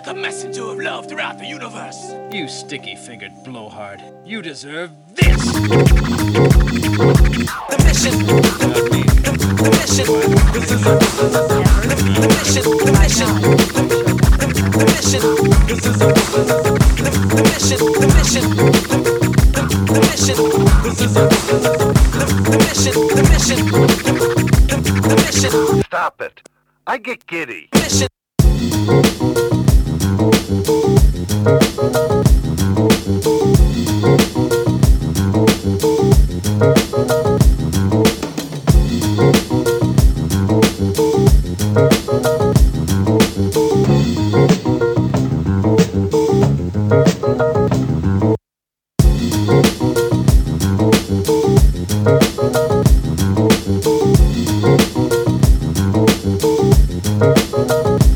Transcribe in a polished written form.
the messenger of love throughout the universe. You sticky-fingered blowhard. You deserve this! The mission. The mission. This is the mission. The mission. The mission. This is the mission. The mission. The mission. This is the mission. The mission. The mission. Stop it. I get giddy. Mission.